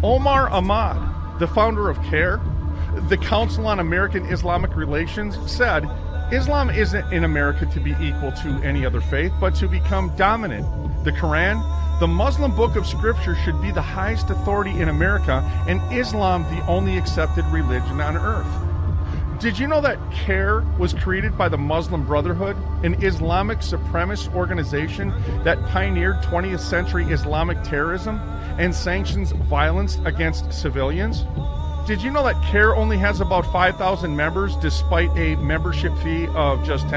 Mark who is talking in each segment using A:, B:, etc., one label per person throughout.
A: Omar Ahmad, the founder of CARE, the Council on American Islamic Relations, said, Islam isn't in America to be equal to any other faith, but to become dominant. The Quran, the Muslim book of scripture, should be the highest authority in America, and Islam the only accepted religion on earth. Did you know that CARE was created by the Muslim Brotherhood, an Islamic supremacist organization that pioneered 20th century Islamic terrorism and sanctions violence against civilians? Did you know that CARE only has about 5,000 members despite a membership fee of just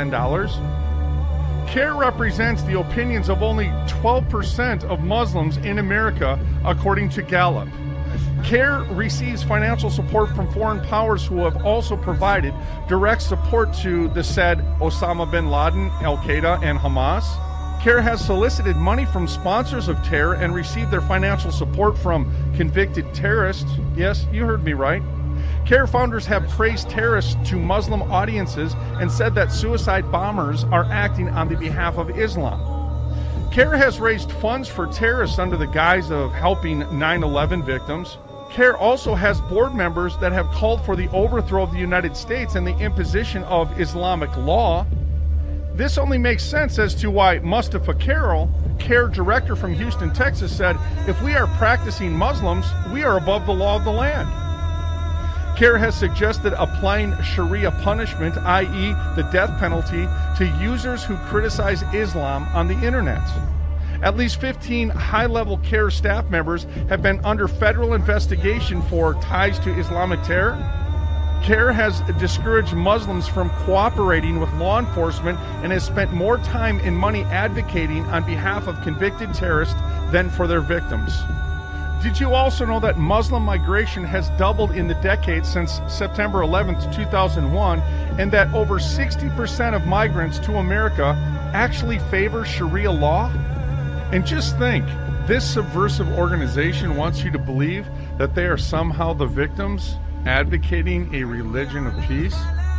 A: $10? CARE represents the opinions of only 12% of Muslims in America, according to Gallup. CARE receives financial support from foreign powers who have also provided direct support to the said Osama bin Laden, Al-Qaeda, and Hamas. CARE has solicited money from sponsors of terror and received their financial support from convicted terrorists. Yes, you heard me right. CARE founders have praised terrorists to Muslim audiences and said that suicide bombers are acting on the behalf of Islam. CARE has raised funds for terrorists under the guise of helping 9/11 victims. CARE also has board members that have called for the overthrow of the United States and the imposition of Islamic law. This only makes sense as to why Mustafa Carroll, CARE director from Houston, Texas, said, if we are practicing Muslims, we are above the law of the land. CARE has suggested applying Sharia punishment, i.e. the death penalty, to users who criticize Islam on the internet. At least 15 high-level CARE staff members have been under federal investigation for ties to Islamic terror. CARE has discouraged Muslims from cooperating with law enforcement and has spent more time and money advocating on behalf of convicted terrorists than for their victims. Did you also know that Muslim migration has doubled in the decade since September 11th, 2001, and that over 60% of migrants to America actually favor Sharia law? And just think, this subversive organization wants you to believe that they are somehow the victims advocating a religion of peace?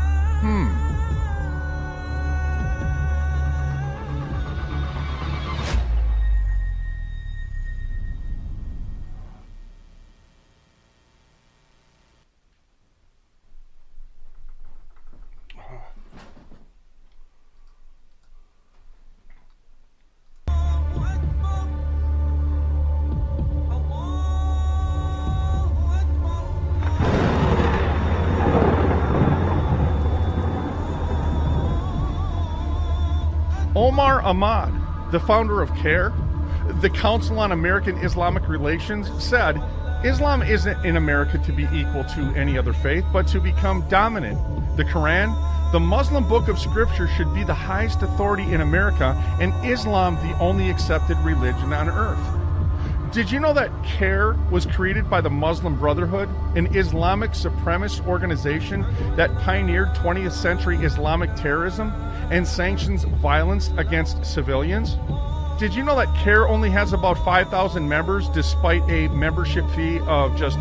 A: Omar Ahmad, the founder of CARE, the Council on American Islamic Relations, said, Islam isn't in America to be equal to any other faith, but to become dominant. The Quran, the Muslim book of scripture, should be the highest authority in America, and Islam the only accepted religion on earth. Did you know that CARE was created by the Muslim Brotherhood, an Islamic supremacist organization that pioneered 20th century Islamic terrorism and sanctions violence against civilians? Did you know that CARE only has about 5,000 members despite a membership fee of just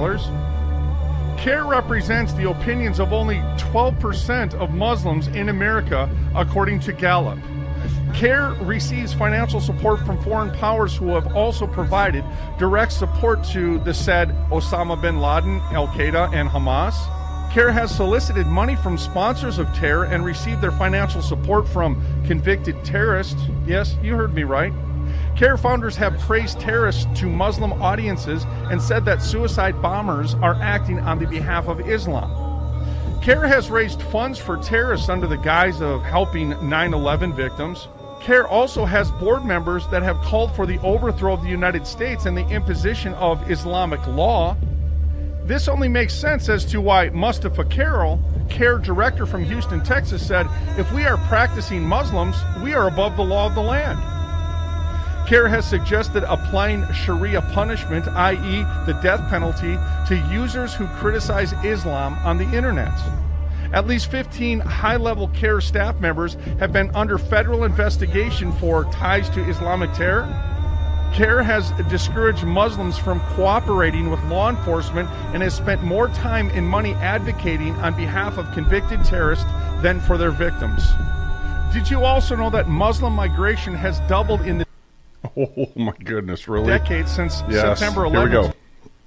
A: $10? CARE represents the opinions of only 12% of Muslims in America, according to Gallup. CARE receives financial support from foreign powers who have also provided direct support to the said Osama bin Laden, Al-Qaeda, and Hamas. CARE has solicited money from sponsors of terror and received their financial support from convicted terrorists. Yes, you heard me right. CARE founders have praised terrorists to Muslim audiences and said that suicide bombers are acting on the behalf of Islam. CARE has raised funds for terrorists under the guise of helping 9/11 victims. CARE also has board members that have called for the overthrow of the United States and the imposition of Islamic law. This only makes sense as to why Mustafa Carroll, CARE director from Houston, Texas, said, if we are practicing Muslims, we are above the law of the land. CARE has suggested applying Sharia punishment, i.e. the death penalty, to users who criticize Islam on the internet. At least 15 high-level CARE staff members have been under federal investigation for ties to Islamic terror. CARE has discouraged Muslims from cooperating with law enforcement and has spent more time and money advocating on behalf of convicted terrorists than for their victims. Did you also know that Muslim migration has doubled in the
B: Oh my goodness, really?
A: decade since September 11th?
B: Here we go.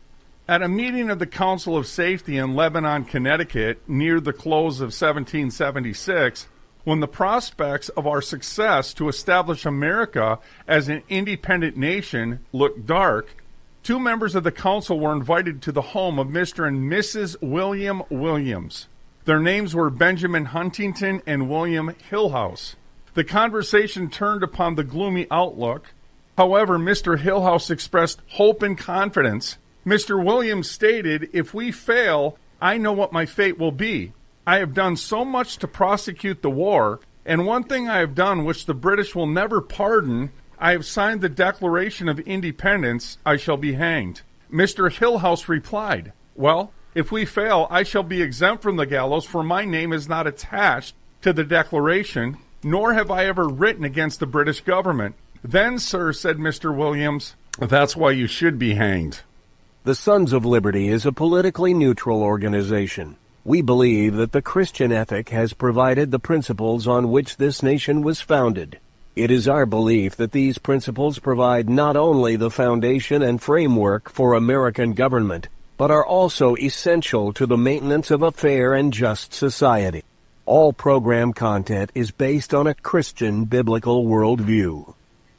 A: At a meeting of the Council of Safety in Lebanon, Connecticut, near the close of 1776, when the prospects of our success to establish America as an independent nation looked dark, two members of the council were invited to the home of Mr. and Mrs. William Williams. Their names were Benjamin Huntington and William Hillhouse. The conversation turned upon the gloomy outlook. However, Mr. Hillhouse expressed hope and confidence. Mr. Williams stated, "If we fail, I know what my fate will be. I have done so much to prosecute the war, and one thing I have done which the British will never pardon, I have signed the Declaration of Independence. I shall be hanged." Mr. Hillhouse replied, "Well, if we fail, I shall be exempt from the gallows, for my name is not attached to the Declaration, nor have I ever written against the British government." "Then, sir," said Mr. Williams, "that's why you should be hanged."
B: The Sons of Liberty is a politically neutral organization. We believe that the Christian ethic has provided the principles on which this nation was founded. It is our belief that these principles provide not only the foundation and framework for American government, but are also essential to the maintenance of a fair and just society. All program content is based on a Christian biblical worldview.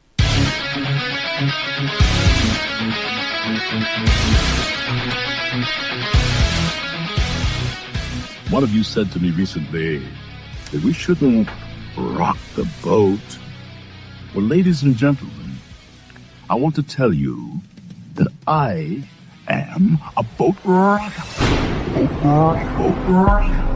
C: One of you said to me recently that we shouldn't rock the boat. Well, ladies and gentlemen, I want to tell you that I am a boat rocker. Boat rocker.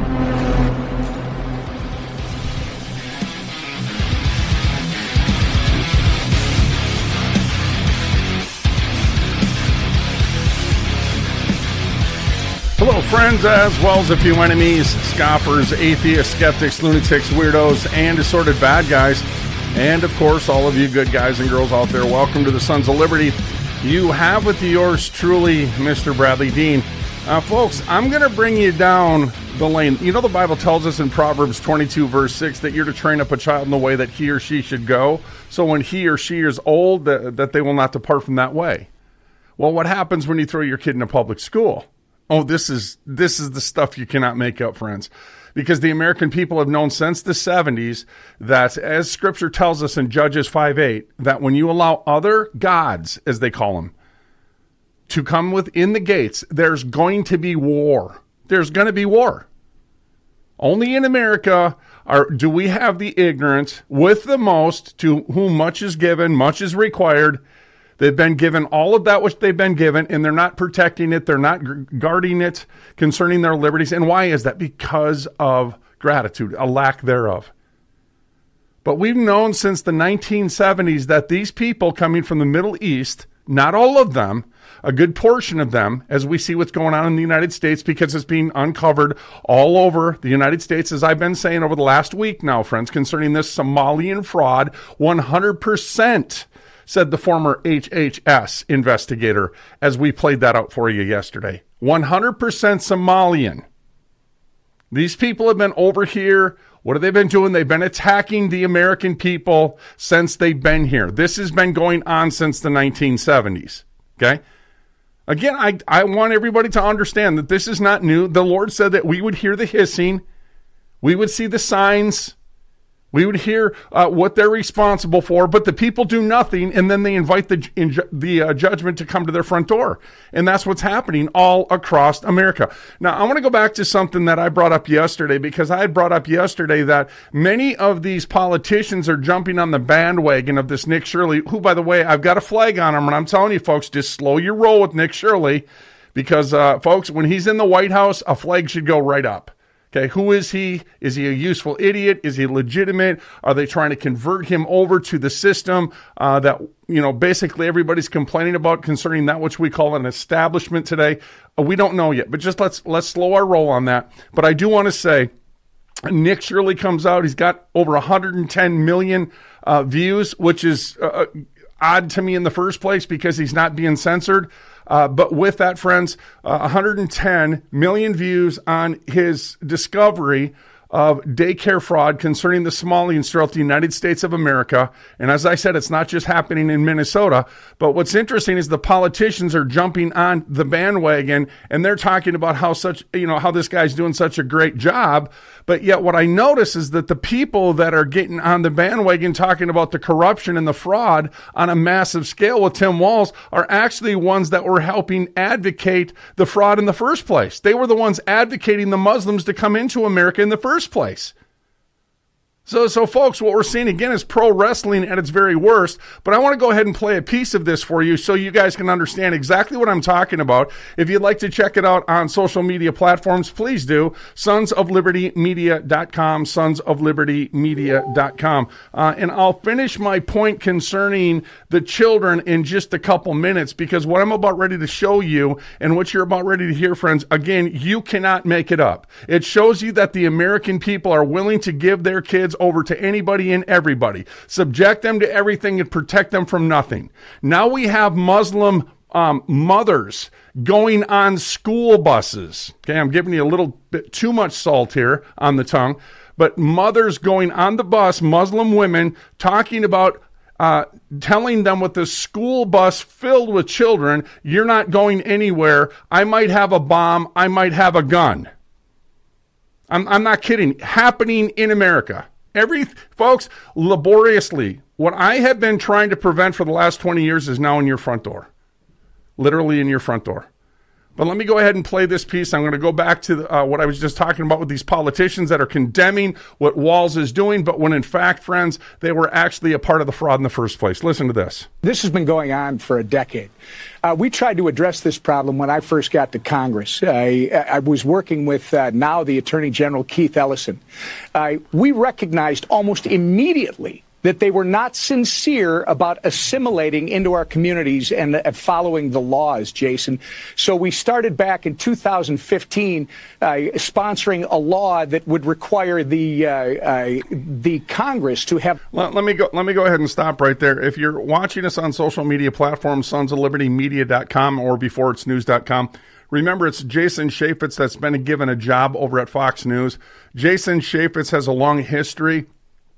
A: Hello, friends, as well as a few enemies, scoffers, atheists, skeptics, lunatics, weirdos, and assorted bad guys. And, of course, all of you good guys and girls out there, welcome to the Sons of Liberty. You have with yours truly, Mr. Bradley Dean. Folks, I'm going to bring you down the lane. You know, the Bible tells us in Proverbs 22, verse 6, that you're to train up a child in the way that he or she should go, so when he or she is old, that they will not depart from that way. Well, what happens when you throw your kid in a public school? Oh, this is the stuff you cannot make up, friends. Because the American people have known since the 70s that, as Scripture tells us in Judges 5:8, that when you allow other gods, as they call them, to come within the gates, there's going to be war. There's going to be war. Only in America do we have the ignorant with the most, to whom much is given, much is required. They've been given all of that which they've been given, and they're not protecting it. They're not guarding it concerning their liberties. And why is that? Because of gratitude, a lack thereof. But we've known since the 1970s that these people coming from the Middle East, not all of them, a good portion of them, as we see what's going on in the United States, because it's being uncovered all over the United States, as I've been saying over the last week now, friends, concerning this Somalian fraud, 100%. Said the former HHS investigator, as we played that out for you yesterday. 100% Somalian. These people have been over here. What have they been doing? They've been attacking the American people since they've been here. This has been going on since the 1970s. Okay? Again, I want everybody to understand that this is not new. The Lord said that we would hear the hissing. We would see the signs. We would hear what they're responsible for, but the people do nothing, and then they invite the judgment to come to their front door. And that's what's happening all across America. Now, I want to go back to something that I brought up yesterday, because I had brought up yesterday that many of these politicians are jumping on the bandwagon of this Nick Shirley, who, by the way, I've got a flag on him, and I'm telling you, folks, just slow your roll with Nick Shirley, because, folks, when he's in the White House, a flag should go right up. Okay, who is he? Is he a useful idiot? Is he legitimate? Are they trying to convert him over to the system that, basically everybody's complaining about concerning that which we call an establishment today? We don't know yet, but just let's slow our roll on that. But I do want to say, Nick Shirley comes out. He's got over 110 million views, which is odd to me in the first place because he's not being censored. But with that, friends, 110 million views on his discovery of daycare fraud concerning the Somalians throughout the United States of America. And as I said, it's not just happening in Minnesota. But what's interesting is the politicians are jumping on the bandwagon, and they're talking about how this guy's doing such a great job. But yet what I notice is that the people that are getting on the bandwagon talking about the corruption and the fraud on a massive scale with Tim Walz are actually ones that were helping advocate the fraud in the first place. They were the ones advocating the Muslims to come into America in the first place. So folks, what we're seeing again is pro wrestling at its very worst, but I want to go ahead and play a piece of this for you so you guys can understand exactly what I'm talking about. If you'd like to check it out on social media platforms, please do. sonsoflibertymedia.com, sonsoflibertymedia.com. And I'll finish my point concerning the children in just a couple minutes, because what I'm about ready to show you and what you're about ready to hear, friends, again, you cannot make it up. It shows you that the American people are willing to give their kids over to anybody and everybody, subject them to everything and protect them from nothing. Now we have Muslim mothers going on school buses. Okay, I'm giving you a little bit too much salt here on the tongue, but mothers going on the bus, Muslim women, talking about telling them with the school bus filled with children, you're not going anywhere. I might have a bomb. I might have a gun. I'm not kidding. Happening in America. Folks, laboriously, what I have been trying to prevent for the last 20 years is now in your front door. Literally in your front door. But let me go ahead and play this piece. I'm going to go back to what I was just talking about with these politicians that are condemning what Walz is doing, but when in fact, friends, they were actually a part of the fraud in the first place. Listen to this.
D: This has been going on for a decade. We tried to address this problem when I first got to Congress. I was working with now the Attorney General Keith Ellison. We recognized almost immediately that they were not sincere about assimilating into our communities and following the laws, Jason. So we started back in 2015 sponsoring a law that would require the Congress to have...
A: Let me go ahead and stop right there. If you're watching us on social media platforms, sonsoflibertymedia.com or beforeitsnews.com, remember, it's Jason Chaffetz that's been given a job over at Fox News. Jason Chaffetz has a long history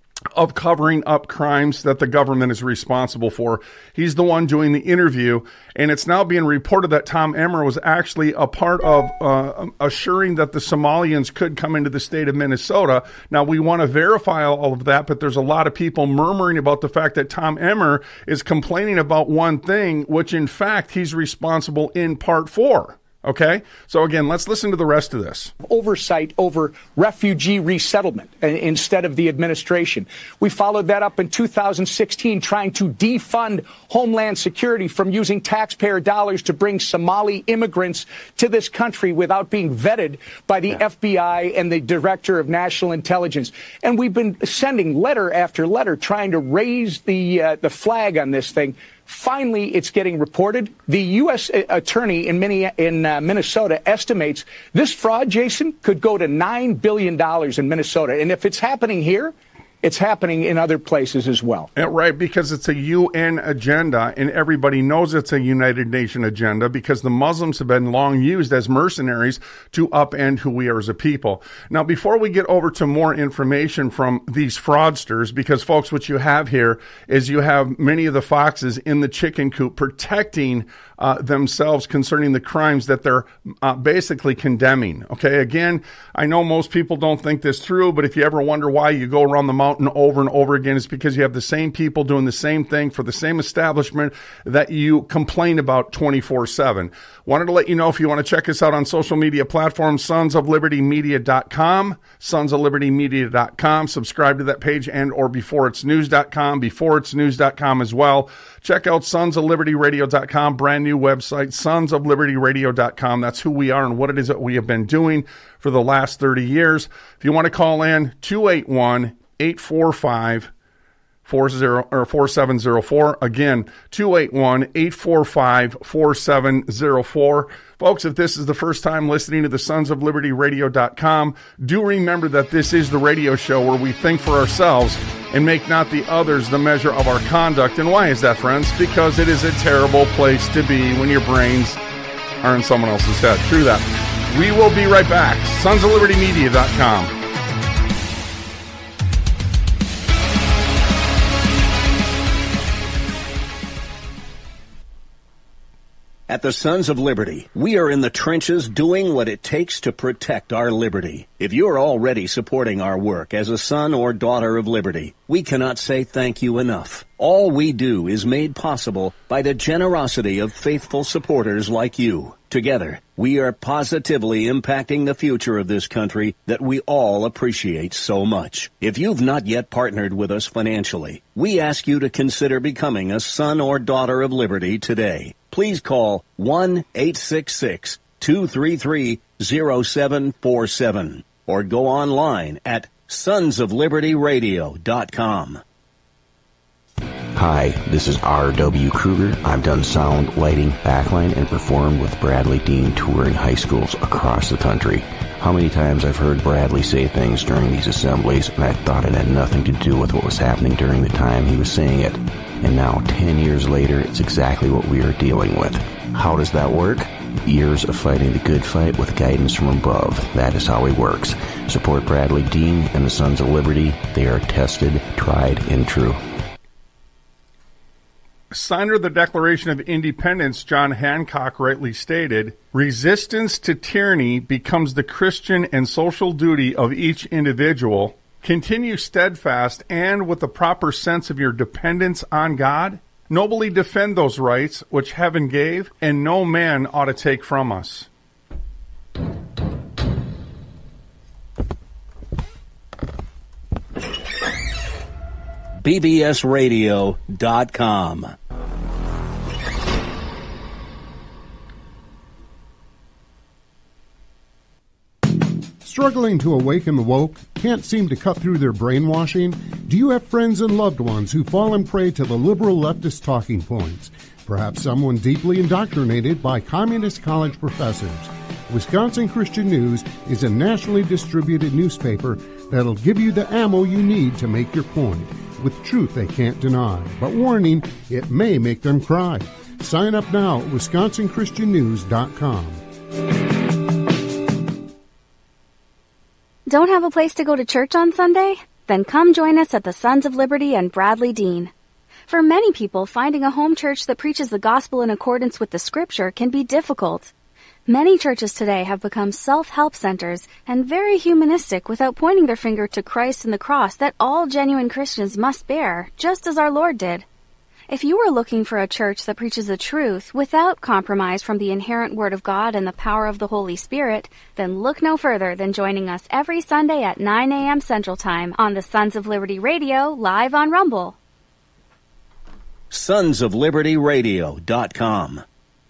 A: of covering up crimes that the government is responsible for. He's the one doing the interview, and it's now being reported that Tom Emmer was actually a part of assuring that the Somalians could come into the state of Minnesota. Now, we want to verify all of that, but there's a lot of people murmuring about the fact that Tom Emmer is complaining about one thing, which in fact he's responsible in part for. Okay, so again, let's listen to the rest of this.
D: Oversight over refugee resettlement instead of the administration. We followed that up in 2016, trying to defund Homeland Security from using taxpayer dollars to bring Somali immigrants to this country without being vetted by the FBI and the Director of National Intelligence. And we've been sending letter after letter trying to raise the flag on this thing. Finally, it's getting reported. The U.S. attorney in Minnesota estimates this fraud, Jason, could go to $9 billion in Minnesota. And if it's happening here, it's happening in other places as well.
A: Right, because it's a UN agenda, and everybody knows it's a United Nations agenda because the Muslims have been long used as mercenaries to upend who we are as a people. Now, before we get over to more information from these fraudsters, because, folks, what you have here is you have many of the foxes in the chicken coop protecting themselves concerning the crimes that they're basically condemning. Okay, again, I know most people don't think this through, but if you ever wonder why you go around the mountain over and over again, it's because you have the same people doing the same thing for the same establishment that you complain about 24/7. Wanted to let you know, if you want to check us out on social media platforms, sonsoflibertymedia.com, sonsoflibertymedia.com. Subscribe to that page, and or beforeitsnews.com, beforeitsnews.com as well. Check out sonsoflibertyradio.com, brand new website, sonsoflibertyradio.com. That's who we are and what it is that we have been doing for the last 30 years. If you want to call in, 281-845-4704. Again, 281-845-4704. Folks, if this is the first time listening to the sonsoflibertyradio.com, do remember that this is the radio show where we think for ourselves and make not the others the measure of our conduct. And why is that, friends? Because it is a terrible place to be when your brains are in someone else's head. True that. We will be right back. sonsoflibertymedia.com.
B: At the Sons of Liberty, we are in the trenches doing what it takes to protect our liberty. If you're already supporting our work as a son or daughter of liberty, we cannot say thank you enough. All we do is made possible by the generosity of faithful supporters like you. Together, we are positively impacting the future of this country that we all appreciate so much. If you've not yet partnered with us financially, we ask you to consider becoming a son or daughter of liberty today. Please call 1-866-233-0747 or go online at sonsoflibertyradio.com.
E: Hi, this is R.W. Kruger. I've done sound, lighting, backline, and performed with Bradley Dean touring high schools across the country. How many times I've heard Bradley say things during these assemblies, and I thought it had nothing to do with what was happening during the time he was saying it. And now, 10 years later, it's exactly what we are dealing with. How does that work? Years of fighting the good fight with guidance from above. That is how he works. Support Bradley Dean and the Sons of Liberty. They are tested, tried, and true.
A: Signer of the Declaration of Independence, John Hancock, rightly stated, resistance to tyranny becomes the Christian and social duty of each individual. Continue steadfast and with the proper sense of your dependence on God. Nobly defend those rights which heaven gave, and no man ought to take from us.
B: bbsradio.com.
F: Struggling to awaken the woke? Can't seem to cut through their brainwashing? Do you have friends and loved ones who fall prey to the liberal leftist talking points? Perhaps someone deeply indoctrinated by communist college professors. Wisconsin Christian News is a nationally distributed newspaper that'll give you the ammo you need to make your point, with truth they can't deny. But warning, it may make them cry. Sign up now at WisconsinChristianNews.com.
G: Don't have a place to go to church on Sunday? Then come join us at the Sons of Liberty and Bradley Dean. For many people, finding a home church that preaches the gospel in accordance with the Scripture can be difficult. Many churches today have become self-help centers and very humanistic without pointing their finger to Christ and the cross that all genuine Christians must bear, just as our Lord did. If you are looking for a church that preaches the truth without compromise from the inherent Word of God and the power of the Holy Spirit, then look no further than joining us every Sunday at 9 a.m. Central Time on the Sons of Liberty Radio, live on Rumble.
B: sonsoflibertyradio.com.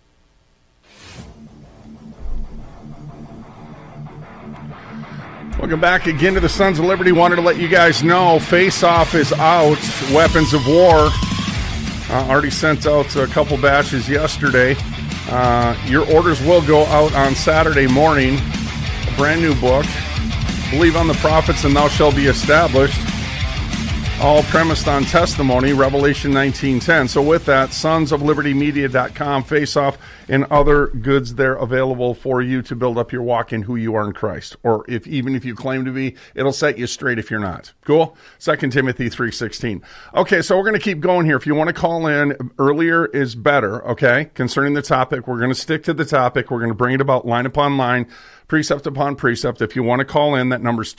A: Welcome back again to the Sons of Liberty. Wanted to let you guys know Face Off is out. Weapons of War. Already sent out a couple batches yesterday. Your orders will go out on Saturday morning. A brand new book. Believe on the prophets and thou shalt be established. All premised on testimony, Revelation 19:10. So with that, sonsoflibertymedia.com, Face Off, and other goods there available for you to build up your walk in who you are in Christ. Or even if you claim to be, it'll set you straight if you're not. Cool? 2 Timothy 3:16. Okay, so we're going to keep going here. If you want to call in, earlier is better, okay? Concerning the topic, we're going to stick to the topic. We're going to bring it about line upon line, precept upon precept. If you want to call in, that number's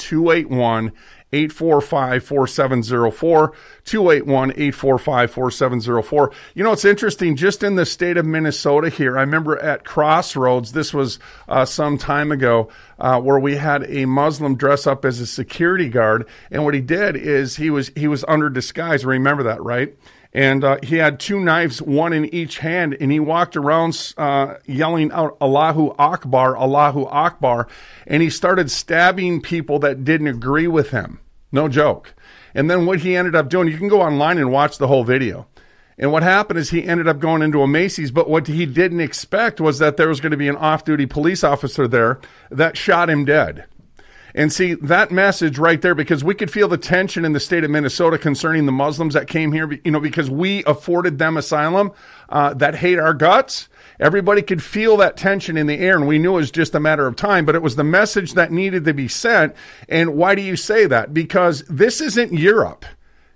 A: 281-845-4704, 281-845-4704. You know, it's interesting, just in the state of Minnesota here, I remember at Crossroads, this was some time ago, where we had a Muslim dress up as a security guard, and what he did is he was under disguise. Remember that, right? And he had two knives, one in each hand, and he walked around yelling out, Allahu Akbar, Allahu Akbar, and he started stabbing people that didn't agree with him. No joke. And then what he ended up doing, you can go online and watch the whole video. And what happened is he ended up going into a Macy's, but what he didn't expect was that there was going to be an off-duty police officer there that shot him dead. And see, that message right there, because we could feel the tension in the state of Minnesota concerning the Muslims that came here, you know, because we afforded them asylum that hate our guts. Everybody could feel that tension in the air, and we knew it was just a matter of time, but it was the message that needed to be sent. And why do you say that? Because this isn't Europe.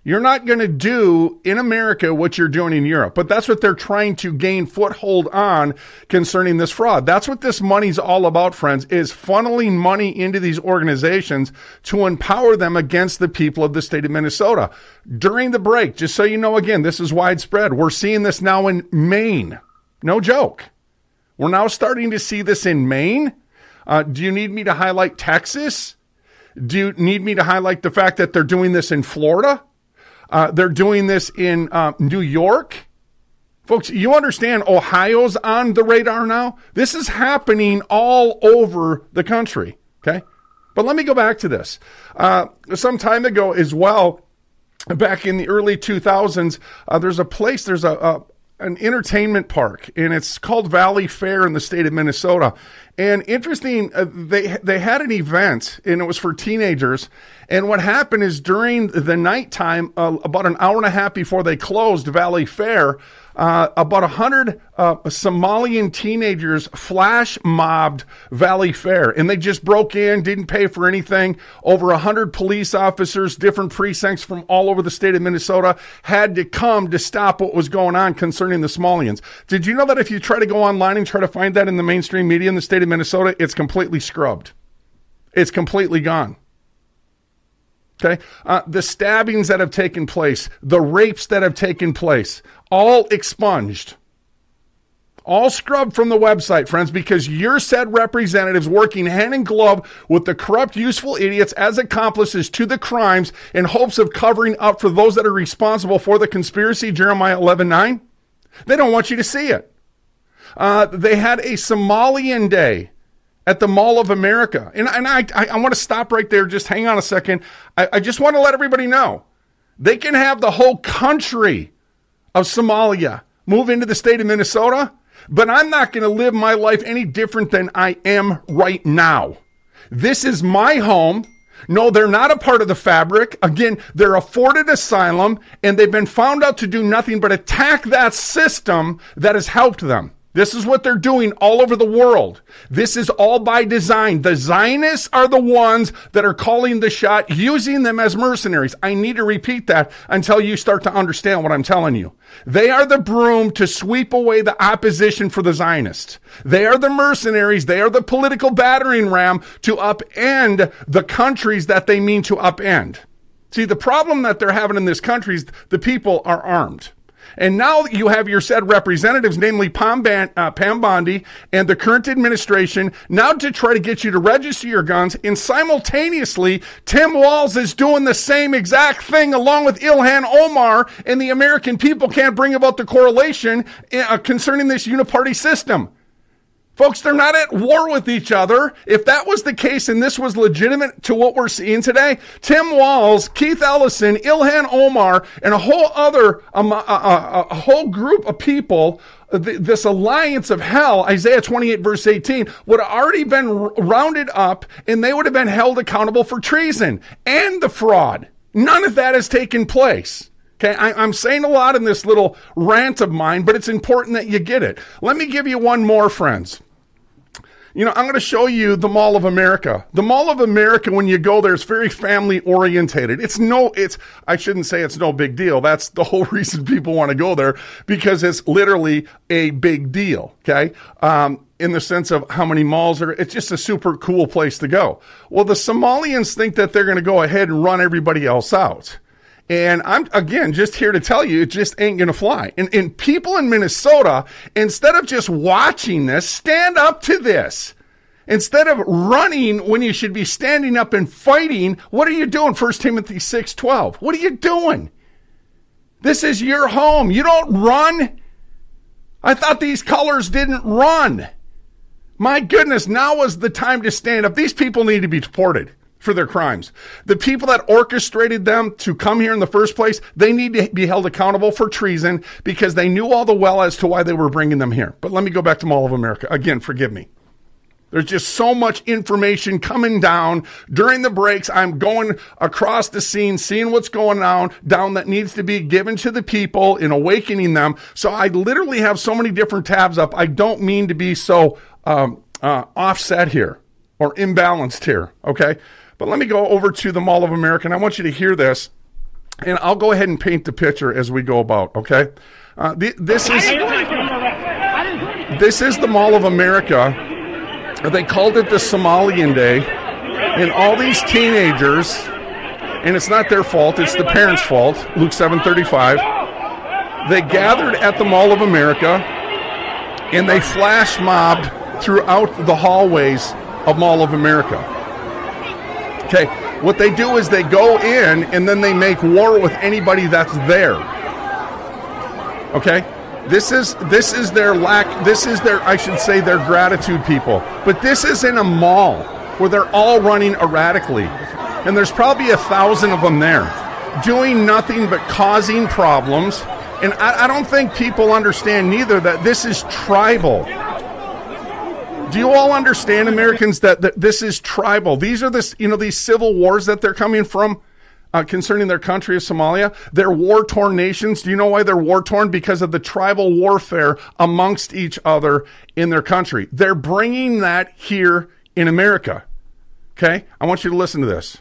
A: You're not going to do in America what you're doing in Europe. But that's what they're trying to gain foothold on concerning this fraud. That's what this money's all about, friends, is funneling money into these organizations to empower them against the people of the state of Minnesota. During the break, just so you know, again, this is widespread. We're seeing this now in Maine. No joke. We're now starting to see this in Maine. Do you need me to highlight Texas? Do you need me to highlight the fact that they're doing this in Florida? They're doing this in New York. Folks, you understand Ohio's on the radar now? This is happening all over the country, okay? But let me go back to this. Some time ago as well, back in the early 2000s, there's a place, there's an entertainment park, and it's called Valley Fair in the state of Minnesota. And interesting, they had an event, and it was for teenagers. And what happened is during the nighttime, about an hour and a half before they closed Valley Fair, about 100 Somalian teenagers flash mobbed Valley Fair, and they just broke in, didn't pay for anything. Over 100 police officers, different precincts from all over the state of Minnesota, had to come to stop what was going on concerning the Somalians. Did you know that if you try to go online and try to find that in the mainstream media in the state of Minnesota, it's completely scrubbed? It's completely gone. Okay, the stabbings that have taken place, the rapes that have taken place, all expunged, all scrubbed from the website, friends, because your said representatives working hand in glove with the corrupt, useful idiots as accomplices to the crimes in hopes of covering up for those that are responsible for the conspiracy, Jeremiah 11:9. They don't want you to see it. They had a Somalian Day at the Mall of America. And I want to stop right there. Just hang on a second. I just want to let everybody know. They can have the whole country of Somalia move into the state of Minnesota, but I'm not going to live my life any different than I am right now. This is my home. No, they're not a part of the fabric. Again, they're afforded asylum, and they've been found out to do nothing but attack that system that has helped them. This is what they're doing all over the world. This is all by design. The Zionists are the ones that are calling the shot, using them as mercenaries. I need to repeat that until you start to understand what I'm telling you. They are the broom to sweep away the opposition for the Zionists. They are the mercenaries. They are the political battering ram to upend the countries that they mean to upend. See, the problem that they're having in this country is the people are armed. And now you have your said representatives, namely Pam Bondi and the current administration, now to try to get you to register your guns. And simultaneously, Tim Walz is doing the same exact thing along with Ilhan Omar, and the American people can't bring about the correlation concerning this uniparty system. Folks, they're not at war with each other. If that was the case and this was legitimate to what we're seeing today, Tim Walz, Keith Ellison, Ilhan Omar, and a whole other, a whole group of people, this alliance of hell, Isaiah 28 verse 18, would have already been rounded up, and they would have been held accountable for treason and the fraud. None of that has taken place. Okay, I'm saying a lot in this little rant of mine, but it's important that you get it. Let me give you one more, friends. You know, I'm going to show you the Mall of America. The Mall of America, when you go there, is very family orientated. I shouldn't say it's no big deal. That's the whole reason people want to go there, because it's literally a big deal. Okay. In the sense of how many malls are, it's just a super cool place to go. Well, the Somalians think that they're going to go ahead and run everybody else out. And I'm, again, just here to tell you, it just ain't going to fly. And people in Minnesota, instead of just watching this, stand up to this. Instead of running when you should be standing up and fighting, what are you doing? 1 Timothy 6:12. What are you doing? This is your home. You don't run. I thought these colors didn't run. My goodness, now is the time to stand up. These people need to be deported for their crimes. The people that orchestrated them to come here in the first place, they need to be held accountable for treason, because they knew all the well as to why they were bringing them here. But let me go back to Mall of America. Again, forgive me. There's just so much information coming down during the breaks. I'm going across the scene, seeing what's going down that needs to be given to the people and awakening them. So I literally have so many different tabs up. I don't mean to be so offset here or imbalanced here, okay? But let me go over to the Mall of America, and I want you to hear this. And I'll go ahead and paint the picture as we go about, okay? This is the Mall of America. They called it the Somalian Day. And all these teenagers, and it's not their fault, it's the parents' fault, Luke 7:35, they gathered at the Mall of America, and they flash mobbed throughout the hallways of Mall of America. Okay, what they do is they go in, and then they make war with anybody that's there. Okay? This is their I should say, their gratitude, people. But this is in a mall where they're all running erratically. And there's probably 1,000 of them there, doing nothing but causing problems. And I don't think people understand neither that this is tribal. Do you all understand, Americans, that this is tribal? These are these civil wars that they're coming from concerning their country of Somalia. They're war-torn nations. Do you know why they're war-torn? Because of the tribal warfare amongst each other in their country. They're bringing that here in America. Okay? I want you to listen to this.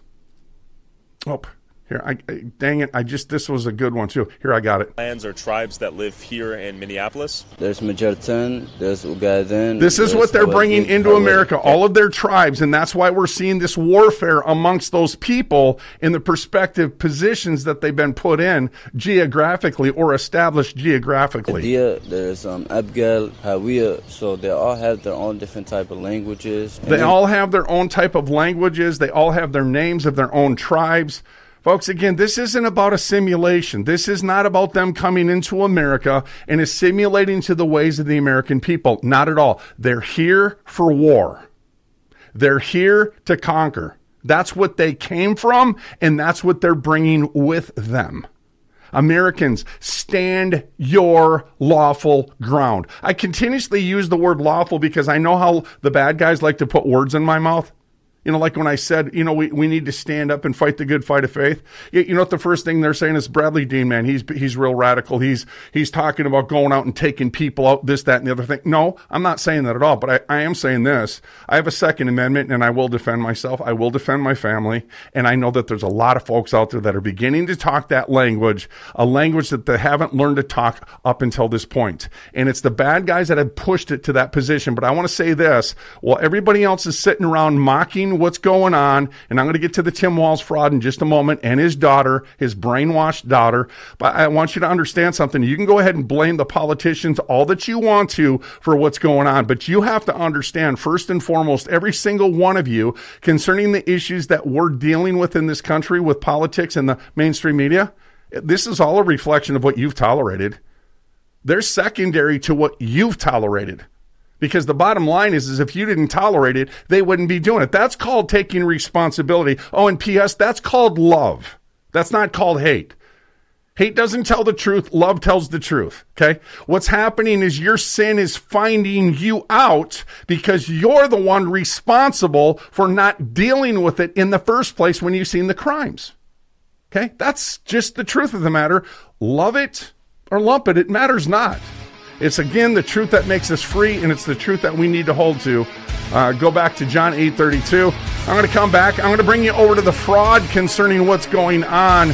A: Oh, here, dang it, this was a good one too. Here, I got it.
H: Clans or tribes that live here in Minneapolis.
I: There's Majartan, there's Ugaden.
A: This is what they're bringing into America, all of their tribes, and that's why we're seeing this warfare amongst those people in the perspective positions that they've been put in geographically or established geographically.
I: There's Abgal, Hawiya, so they all have their own different type of languages.
A: They all have their own type of languages. They all have their names of their own tribes. Folks, again, this isn't about a simulation. This is not about them coming into America and assimilating to the ways of the American people. Not at all. They're here for war. They're here to conquer. That's what they came from, and that's what they're bringing with them. Americans, stand your lawful ground. I continuously use the word lawful because I know how the bad guys like to put words in my mouth. You know, like when I said, we need to stand up and fight the good fight of faith. You know what the first thing they're saying is, Bradley Dean, man, he's real radical. He's talking about going out and taking people out, this, that, and the other thing. No, I'm not saying that at all, but I am saying this. I have a Second Amendment, and I will defend myself. I will defend my family, and I know that there's a lot of folks out there that are beginning to talk that language, a language that they haven't learned to talk up until this point. And it's the bad guys that have pushed it to that position. But I want to say this. While everybody else is sitting around mocking what's going on, and I'm going to get to the Tim Walz fraud in just a moment, and his daughter, his brainwashed daughter, but I want you to understand something. You can go ahead and blame the politicians all that you want to for what's going on, but you have to understand, first and foremost, every single one of you, concerning the issues that we're dealing with in this country with politics and the mainstream media, this is all a reflection of what you've tolerated. They're secondary to what you've tolerated. Because the bottom line is if you didn't tolerate it, they wouldn't be doing it. That's called taking responsibility. Oh, and P.S., that's called love. That's not called hate. Hate doesn't tell the truth. Love tells the truth, okay? What's happening is your sin is finding you out because you're the one responsible for not dealing with it in the first place when you've seen the crimes, okay? That's just the truth of the matter. Love it or lump it, it matters not. It's, again, the truth that makes us free, and it's the truth that we need to hold to. Go back to John 8:32. I'm going to come back. I'm going to bring you over to the fraud concerning what's going on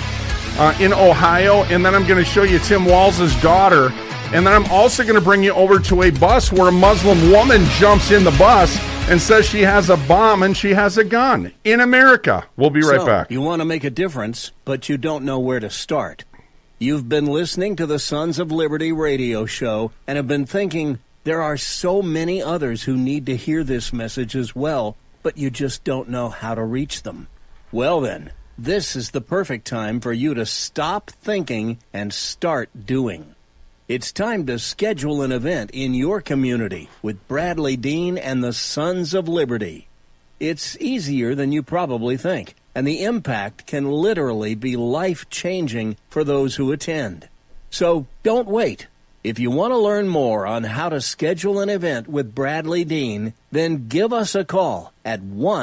A: in Ohio, and then I'm going to show you Tim Walz's daughter. And then I'm also going to bring you over to a bus where a Muslim woman jumps in the bus and says she has a bomb and she has a gun in America. We'll be right back.
B: You want to make a difference, but you don't know where to start. You've been listening to the Sons of Liberty radio show and have been thinking there are so many others who need to hear this message as well, but you just don't know how to reach them. Well then, this is the perfect time for you to stop thinking and start doing. It's time to schedule an event in your community with Bradley Dean and the Sons of Liberty. It's easier than you probably think, and the impact can literally be life-changing for those who attend. So don't wait. If you want to learn more on how to schedule an event with Bradley Dean, then give us a call at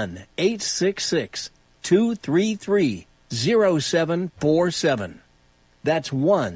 B: 1-866-233-0747. That's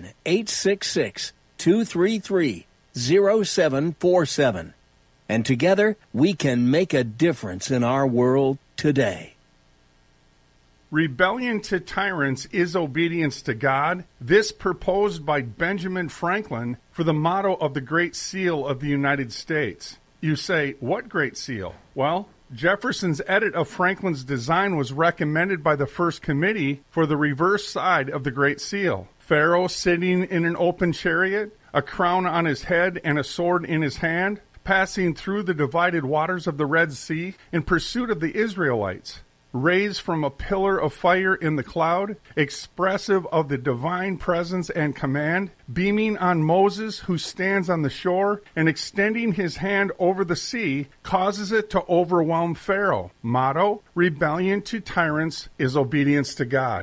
B: 1-866-233-0747. And together, we can make a difference in our world today.
A: Rebellion to tyrants is obedience to God. This proposed by Benjamin Franklin for the motto of the Great Seal of the United States. You say, what Great Seal? Well, Jefferson's edit of Franklin's design was recommended by the First Committee for the reverse side of the Great Seal. Pharaoh sitting in an open chariot, a crown on his head and a sword in his hand, passing through the divided waters of the Red Sea in pursuit of the Israelites. Raised from a pillar of fire in the cloud, expressive of the divine presence and command, beaming on Moses who stands on the shore and extending his hand over the sea, causes it to overwhelm Pharaoh. Motto, rebellion to tyrants is obedience to God.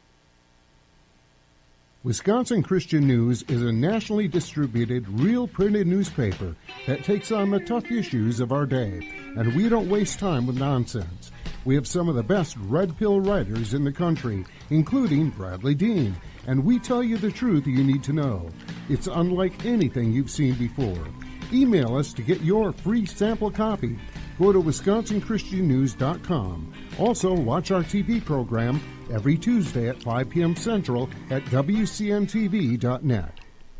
F: Wisconsin Christian News is a nationally distributed, real printed newspaper that takes on the tough issues of our day, and we don't waste time with nonsense. We have some of the best red pill writers in the country, including Bradley Dean, and we tell you the truth you need to know. It's unlike anything you've seen before. Email us to get your free sample copy. Go to WisconsinChristianNews.com. Also, watch our TV program every Tuesday at 5 p.m. Central at WCNTV.net.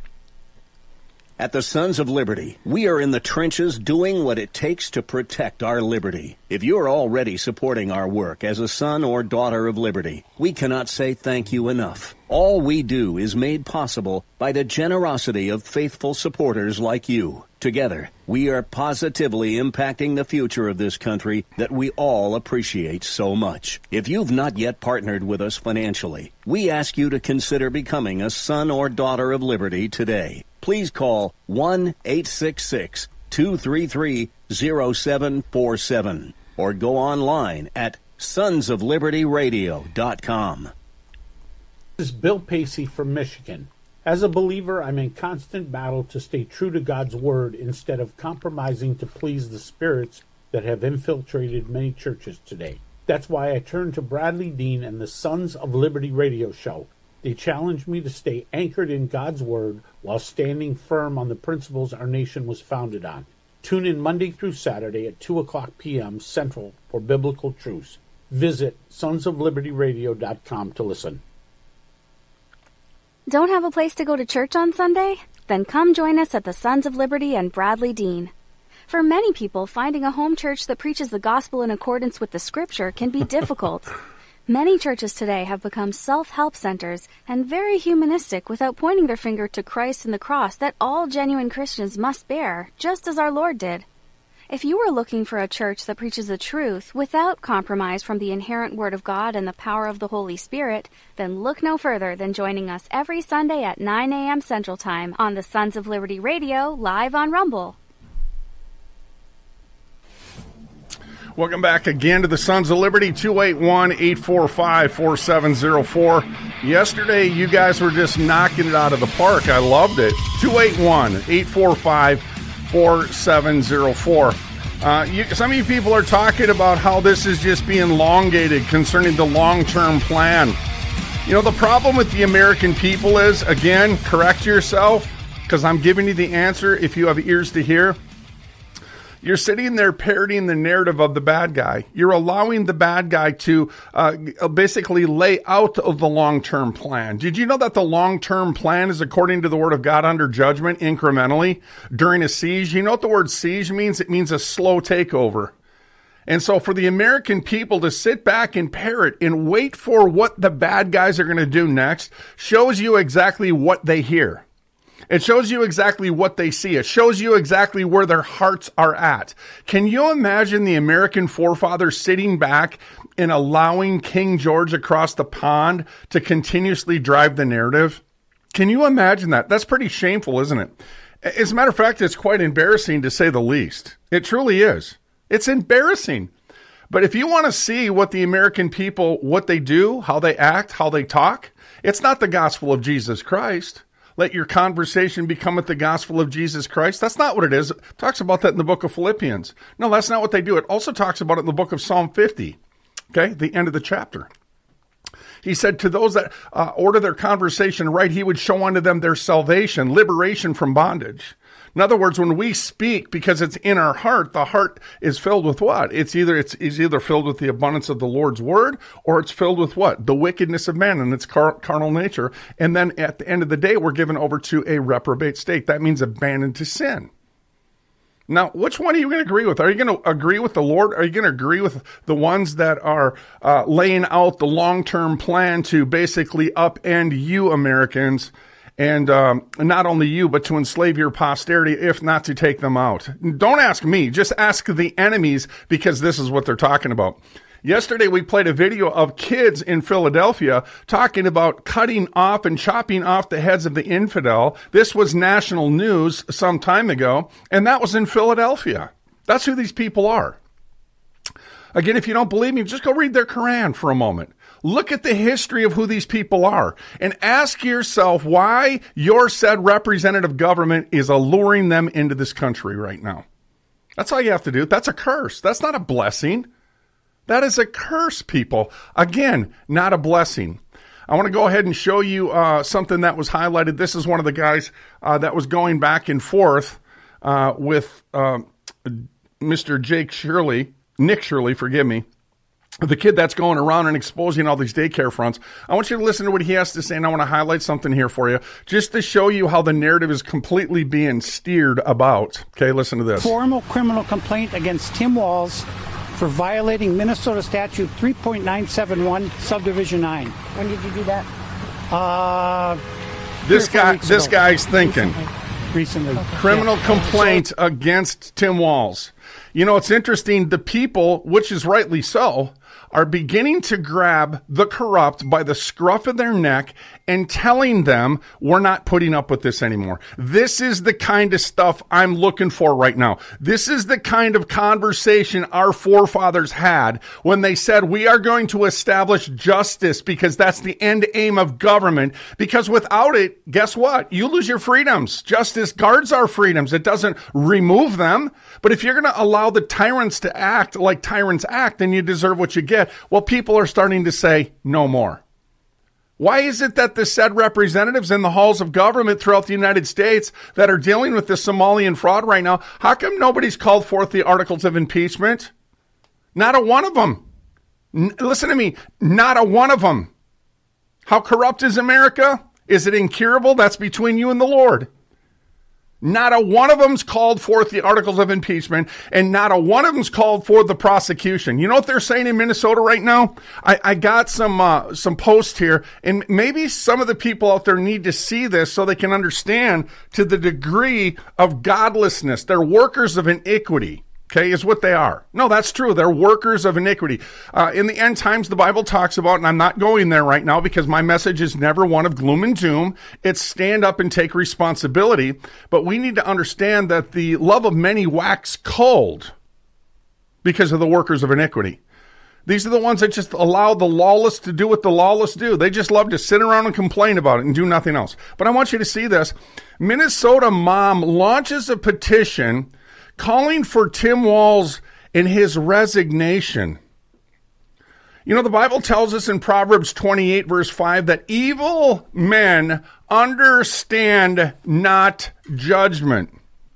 B: At the Sons of Liberty, we are in the trenches doing what it takes to protect our liberty. If you're already supporting our work as a son or daughter of liberty, we cannot say thank you enough. All we do is made possible by the generosity of faithful supporters like you. Together, we are positively impacting the future of this country that we all appreciate so much. If you've not yet partnered with us financially, we ask you to consider becoming a son or daughter of liberty today. Please call 1-866-233-0747 or go online at sonsoflibertyradio.com.
J: This is Bill Pacey from Michigan. As a believer, I'm in constant battle to stay true to God's Word instead of compromising to please the spirits that have infiltrated many churches today. That's why I turned to Bradley Dean and the Sons of Liberty radio show. They challenged me to stay anchored in God's Word while standing firm on the principles our nation was founded on. Tune in Monday through Saturday at 2 o'clock p.m. Central for Biblical Truths. Visit sonsoflibertyradio.com to listen.
G: Don't have a place to go to church on Sunday? Then come join us at the Sons of Liberty and Bradley Dean. For many people, finding a home church that preaches the gospel in accordance with the Scripture can be difficult. Many churches today have become self-help centers and very humanistic without pointing their finger to Christ and the cross that all genuine Christians must bear, just as our Lord did. If you are looking for a church that preaches the truth without compromise from the inherent Word of God and the power of the Holy Spirit, then look no further than joining us every Sunday at 9 a.m. Central Time on the Sons of Liberty Radio, live on Rumble.
A: Welcome back again to the Sons of Liberty, 281-845-4704. Yesterday, you guys were just knocking it out of the park. I loved it. 281-845-4704. Some of you people are talking about how this is just being elongated concerning the long-term plan. You know, the problem with the American people is, again, correct yourself, because I'm giving you the answer if you have ears to hear. You're sitting there parroting the narrative of the bad guy. You're allowing the bad guy to basically lay out of the long-term plan. Did you know that the long-term plan is according to the Word of God under judgment incrementally during a siege? You know what the word siege means? It means a slow takeover. And so for the American people to sit back and parrot and wait for what the bad guys are going to do next shows you exactly what they hear. It shows you exactly what they see. It shows you exactly where their hearts are at. Can you imagine the American forefathers sitting back and allowing King George across the pond to continuously drive the narrative? Can you imagine that? That's pretty shameful, isn't it? As a matter of fact, it's quite embarrassing to say the least. It truly is. It's embarrassing. But if you want to see what the American people, what they do, how they act, how they talk, it's not the gospel of Jesus Christ. Let your conversation become with the gospel of Jesus Christ. That's not what it is. It talks about that in the book of Philippians. No, that's not what they do. It also talks about it in the book of Psalm 50, okay, the end of the chapter. He said to those that order their conversation right, he would show unto them their salvation, liberation from bondage. In other words, when we speak, because it's in our heart, the heart is filled with what? It's either filled with the abundance of the Lord's word, or it's filled with what? The wickedness of man and its carnal nature. And then at the end of the day, we're given over to a reprobate state. That means abandoned to sin. Now, which one are you going to agree with? Are you going to agree with the Lord? Are you going to agree with the ones that are laying out the long-term plan to basically upend you Americans, and not only you, but to enslave your posterity, if not to take them out? Don't ask me. Just ask the enemies, because this is what they're talking about. Yesterday, we played a video of kids in Philadelphia talking about cutting off and chopping off the heads of the infidel. This was national news some time ago, and that was in Philadelphia. That's who these people are. Again, if you don't believe me, just go read their Quran for a moment. Look at the history of who these people are and ask yourself why your said representative government is alluring them into this country right now. That's all you have to do. That's a curse. That's not a blessing. That is a curse, people. Again, not a blessing. I want to go ahead and show you something that was highlighted. This is one of the guys that was going back and forth with Mr. Nick Shirley, forgive me, the kid that's going around and exposing all these daycare fronts. I want you to listen to what he has to say, and I want to highlight something here for you, just to show you how the narrative is completely being steered about. Okay, listen to this.
K: Formal criminal complaint against Tim Walz for violating Minnesota Statute 3.971, Subdivision 9.
L: When did you do that?
A: This guy's thinking.
K: Recently.
A: Criminal complaint against Tim Walz. You know, it's interesting. The people, which is rightly so, are beginning to grab the corrupt by the scruff of their neck and telling them, we're not putting up with this anymore. This is the kind of stuff I'm looking for right now. This is the kind of conversation our forefathers had when they said, we are going to establish justice because that's the end aim of government. Because without it, guess what? You lose your freedoms. Justice guards our freedoms. It doesn't remove them. But if you're going to allow the tyrants to act like tyrants act, then you deserve what you get. Well, people are starting to say no more. Why is it that the said representatives in the halls of government throughout the United States that are dealing with the Somalian fraud right now, how come nobody's called forth the articles of impeachment? Not a one of them. Listen to me. Not a one of them. How corrupt is America? Is it incurable? That's between you and the Lord. Not a one of them's called forth the articles of impeachment, and not a one of them's called for the prosecution. You know what they're saying in Minnesota right now? I got some posts here, and maybe some of the people out there need to see this so they can understand to the degree of godlessness. They're workers of iniquity. Okay, is what they are. No, that's true. They're workers of iniquity. In the end times, the Bible talks about, and I'm not going there right now because my message is never one of gloom and doom. It's stand up and take responsibility. But we need to understand that the love of many wax cold because of the workers of iniquity. These are the ones that just allow the lawless to do what the lawless do. They just love to sit around and complain about it and do nothing else. But I want you to see this. Minnesota mom launches a petition calling for Tim Walz in his resignation. You know, the Bible tells us in Proverbs 28, verse 5, that evil men understand not judgment.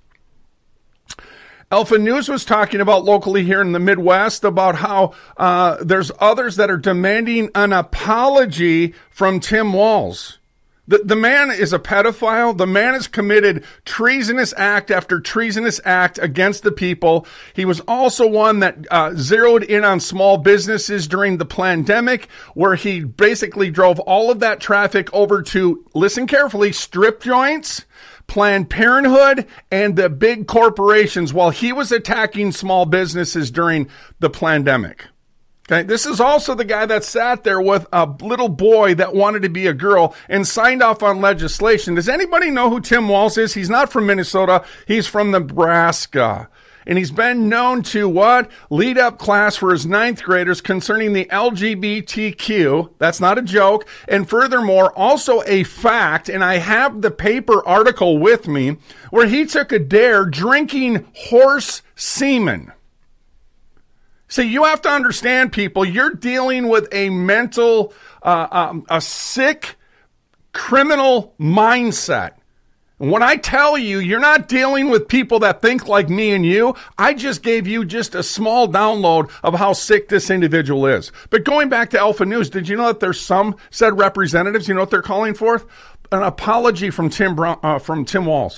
A: Alpha News was talking about locally here in the Midwest about how there's others that are demanding an apology from Tim Walz. The man is a pedophile. The man has committed treasonous act after treasonous act against the people. He was also one that zeroed in on small businesses during the pandemic, where he basically drove all of that traffic over to, listen carefully, strip joints, Planned Parenthood, and the big corporations while he was attacking small businesses during the pandemic. Okay, this is also the guy that sat there with a little boy that wanted to be a girl and signed off on legislation. Does anybody know who Tim Walz is? He's not from Minnesota. He's from Nebraska. And he's been known to what? Lead up class for his 9th graders concerning the LGBTQ. That's not a joke. And furthermore, also a fact, and I have the paper article with me, where he took a dare drinking horse semen. So you have to understand, people, you're dealing with a mental, a sick criminal mindset. And when I tell you, you're not dealing with people that think like me and you, I just gave you just a small download of how sick this individual is. But going back to Alpha News, did you know that there's some said representatives, you know what they're calling for? An apology from Tim Walz.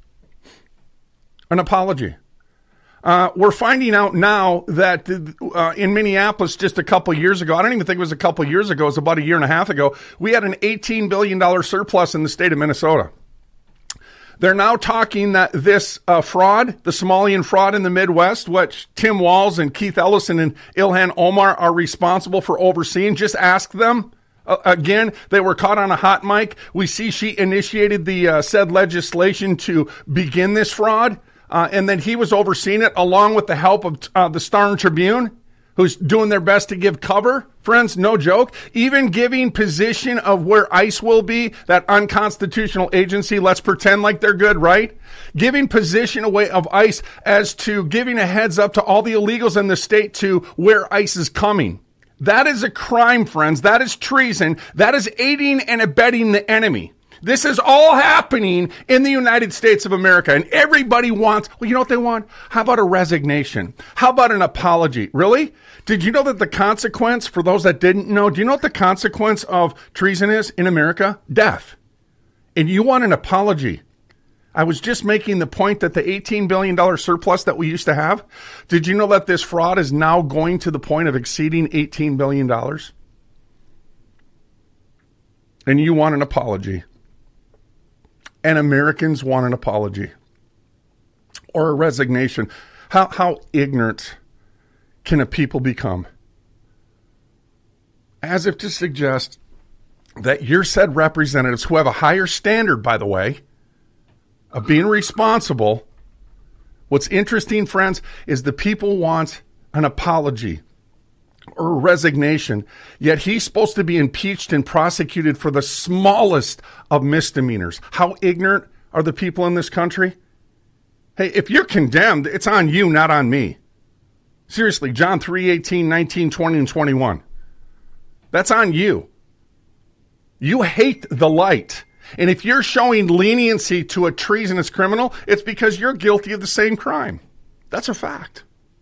A: An apology. We're finding out now that in Minneapolis just a couple years ago, I don't even think it was a couple years ago, it was about a year and a half ago, we had an $18 billion surplus in the state of Minnesota. They're now talking that this fraud, the Somalian fraud in the Midwest, which Tim Walz and Keith Ellison and Ilhan Omar are responsible for overseeing, just ask them. Again, they were caught on a hot mic. We see she initiated the said legislation to begin this fraud, and then he was overseeing it along with the help of the Star and Tribune, who's doing their best to give cover. Friends, no joke. Even giving position of where ICE will be, that unconstitutional agency, let's pretend like they're good, right? Giving position away of ICE as to giving a heads up to all the illegals in the state to where ICE is coming. That is a crime, friends. That is treason. That is aiding and abetting the enemy. This is all happening in the United States of America, and everybody wants, well, you know what they want? How about a resignation? How about an apology? Really? Did you know that the consequence, for those that didn't know, do you know what the consequence of treason is in America? Death. And you want an apology. I was just making the point that the $18 billion surplus that we used to have, did you know that this fraud is now going to the point of exceeding $18 billion? And you want an apology. And Americans want an apology or a resignation. How ignorant can a people become? As if to suggest that your said representatives, who have a higher standard, by the way, of being responsible, what's interesting, friends, is the people want an apology or resignation, yet he's supposed to be impeached and prosecuted for the smallest of misdemeanors. How ignorant are the people in this country? Hey, if you're condemned, it's on you, not on me. Seriously, John 3:18, 19, 20, and 21. That's on you. You hate the light. And if you're showing leniency to a treasonous criminal, it's because you're guilty of the same crime. That's a fact.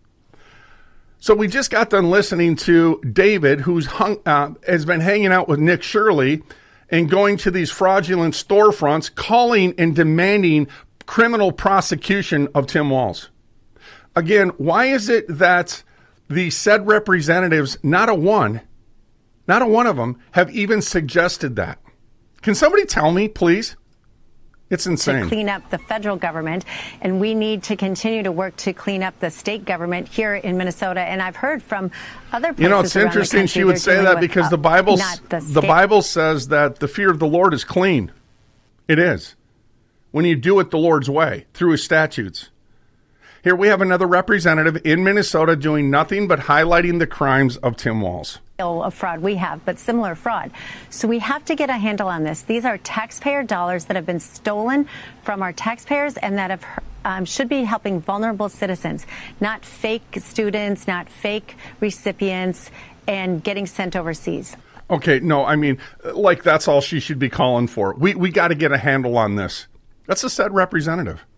A: So we just got done listening to David, who's has been hanging out with Nick Shirley and going to these fraudulent storefronts, calling and demanding criminal prosecution of Tim Walz. Again, why is it that the said representatives, not a one of them, have even suggested that? Can somebody tell me, please? It's insane.
M: To clean up the federal government, and we need to continue to work to clean up the state government here in Minnesota. And I've heard from other places.
A: You know, it's interesting she would say that because the Bible says that the fear of the Lord is clean. It is. When you do it the Lord's way, through his statutes. Here we have another representative in Minnesota doing nothing but highlighting the crimes of Tim Walz.
M: Of fraud we have, but similar fraud. So we have to get a handle on this. These are taxpayer dollars that have been stolen from our taxpayers and that have should be helping vulnerable citizens, not fake students, not fake recipients, and getting sent overseas.
A: Okay, no, I mean, like that's all she should be calling for. We got to get a handle on this. That's a said representative.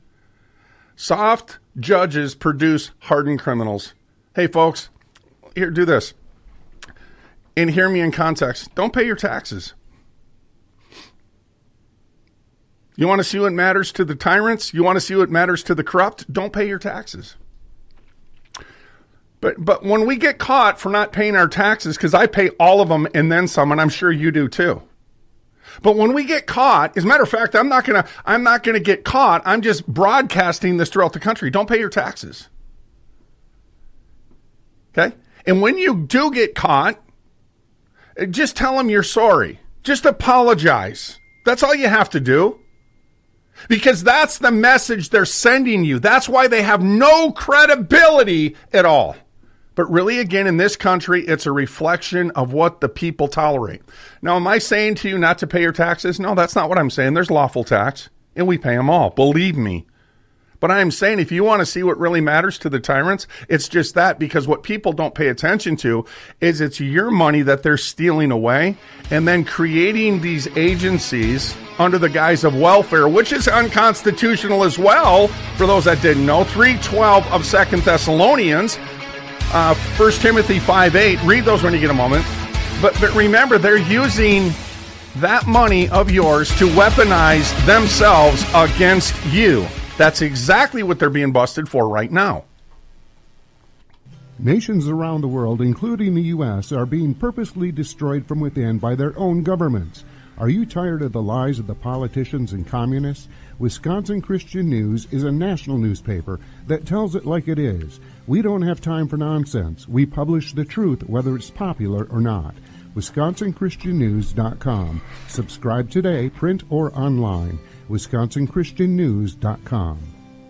A: Soft judges produce hardened criminals. Hey, folks, here, do this. And hear me in context. Don't pay your taxes. You want to see what matters to the tyrants? You want to see what matters to the corrupt? Don't pay your taxes. But when we get caught for not paying our taxes, because I pay all of them and then some, and I'm sure you do too. But when we get caught, as a matter of fact, I'm not gonna get caught. I'm just broadcasting this throughout the country. Don't pay your taxes. Okay? And when you do get caught, just tell them you're sorry. Just apologize. That's all you have to do. Because that's the message they're sending you. That's why they have no credibility at all. But really, again, in this country, it's a reflection of what the people tolerate. Now, am I saying to you not to pay your taxes? No, that's not what I'm saying. There's lawful tax, and we pay them all. Believe me. But I'm saying if you want to see what really matters to the tyrants, it's just that, because what people don't pay attention to is it's your money that they're stealing away and then creating these agencies under the guise of welfare, which is unconstitutional as well, for those that didn't know. 3:12 of 2 Thessalonians, 1 Timothy 5:8. Read those when you get a moment. But remember, they're using that money of yours to weaponize themselves against you. That's exactly what they're being busted for right now.
F: Nations around the world, including the U.S., are being purposely destroyed from within by their own governments. Are you tired of the lies of the politicians and communists? Wisconsin Christian News is a national newspaper that tells it like it is. We don't have time for nonsense. We publish the truth, whether it's popular or not. WisconsinChristianNews.com. Subscribe today, print or online. WisconsinChristianNews.com.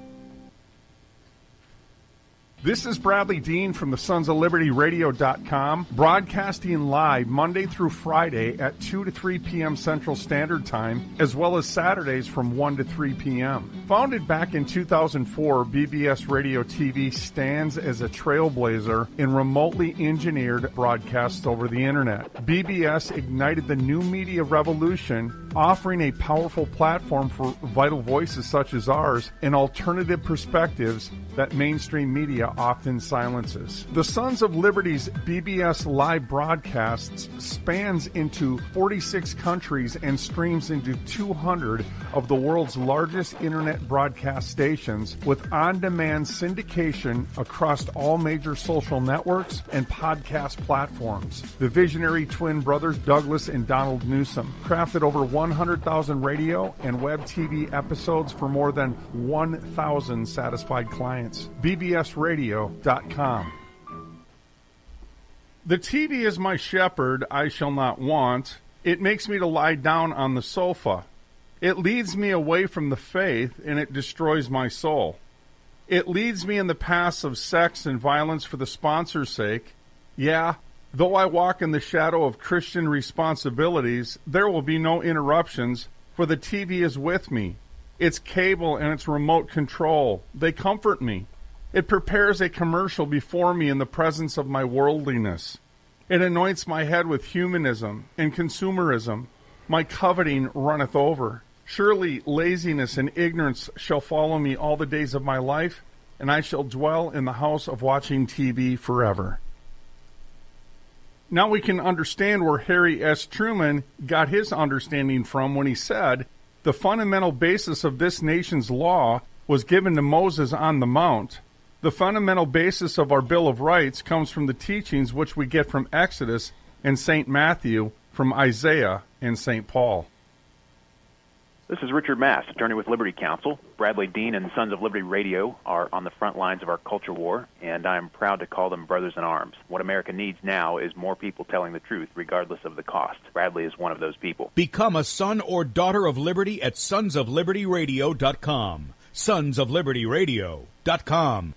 A: This is Bradley Dean from the Sons of Liberty Radio.com, broadcasting live Monday through Friday at 2 to 3 p.m. Central Standard Time, as well as Saturdays from 1 to 3 p.m. Founded back in 2004, BBS Radio TV stands as a trailblazer in remotely engineered broadcasts over the Internet. BBS ignited the new media revolution, offering a powerful platform for vital voices such as ours and alternative perspectives that mainstream media often silences. The Sons of Liberty's BBS live broadcasts spans into 46 countries and streams into 200 of the world's largest internet broadcast stations, with on-demand syndication across all major social networks and podcast platforms. The visionary twin brothers Douglas and Donald Newsom crafted over 100,000 radio and web TV episodes for more than 1,000 satisfied clients. BBSRadio.com. The TV is my shepherd, I shall not want. It makes me to lie down on the sofa. It leads me away from the faith, and it destroys my soul. It leads me in the paths of sex and violence for the sponsor's sake. Yeah, though I walk in the shadow of Christian responsibilities, there will be no interruptions, for the TV is with me. Its cable and its remote control, they comfort me. It prepares a commercial before me in the presence of my worldliness. It anoints my head with humanism and consumerism. My coveting runneth over. Surely laziness and ignorance shall follow me all the days of my life, and I shall dwell in the house of watching TV forever. Now we can understand where Harry S. Truman got his understanding from when he said, "The fundamental basis of this nation's law was given to Moses on the Mount. The fundamental basis of our Bill of Rights comes from the teachings which we get from Exodus and St. Matthew, from Isaiah and St. Paul."
N: This is Richard Mass, attorney with Liberty Counsel. Bradley Dean and Sons of Liberty Radio are on the front lines of our culture war, and I'm proud to call them brothers in arms. What America needs now is more people telling the truth, regardless of the cost. Bradley is one of those people.
O: Become a son or daughter of liberty at sonsoflibertyradio.com. Sonsoflibertyradio.com.